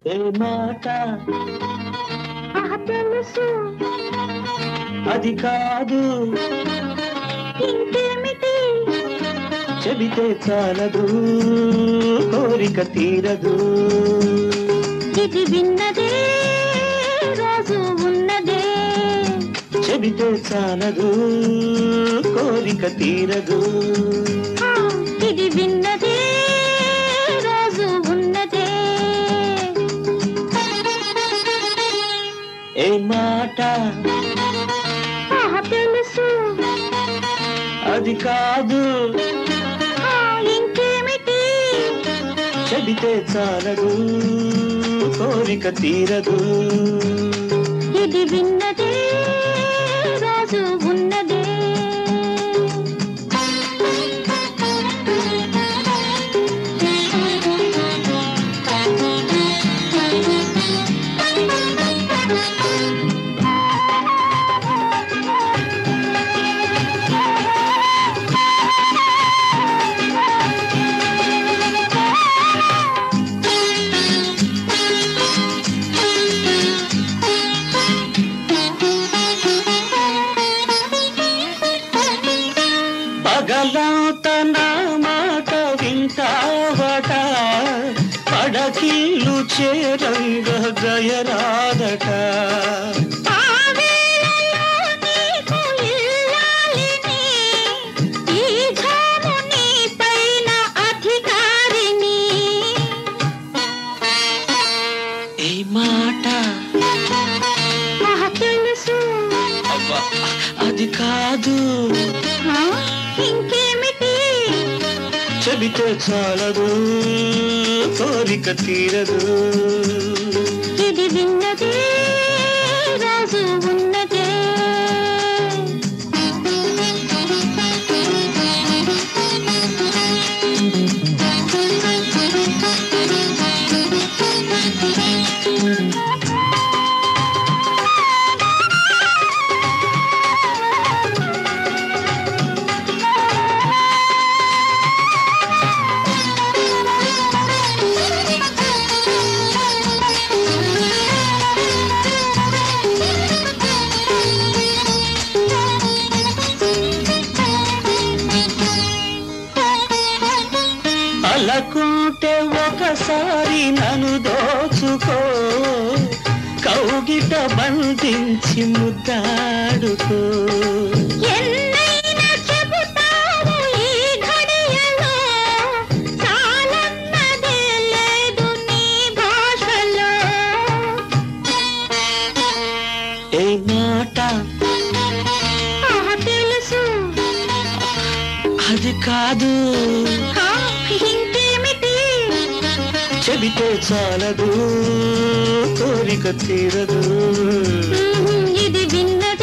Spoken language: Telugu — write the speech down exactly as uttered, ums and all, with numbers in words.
ఏ మాట ఆహా తెలుసు అది కాదు, ఇంకేమిటి చెబితే చాలదు, కోరిక తీరదు. ఇది విన్నదే రోజు ఉన్నదే చెబితే చాలదు, కోరిక తీరదు. ఆ, ఇది విన్నదే రోజు ఉన్నదే ఏ మాట ఆహా తెలుసు అది కాదు, ఆ, ఇంకేమిటి చెబితే చాలదు, కోరిక తీరదు. ఇది విన్నదే రోజు ఉన్నదే పగలంత నా మాట వింటావట, పడకిల్లు చేరంగ గయరాదట. ఆ వేళలో నీకు ఇల్లాలిని, ఈ ఝాము నీ పైన అధికారిని. ఈ మాట ఆహా తెలుసు అబ్బా అది కాదు, ఆ, ఇంకేమిటి చెబితే చాలదు, కోరిక తీరదు. ఇది విన్నదే రోజు ఉన్నదే అలకుంటే ఒకసారి నన్ను దోచుకో, కౌగిట బంధించి ముద్దాడుకో. ఎన్నైనా చెబుతావు ఈ ఘడియలో, చాలన్నదే లేదు నీ భాషలో. ఏ మాట ఆహా తెలుసు అది కాదు, ఆ, ఇంకేమిటి చెబితే చాలదు, కోరిక తీరదు. ఇది విన్నదే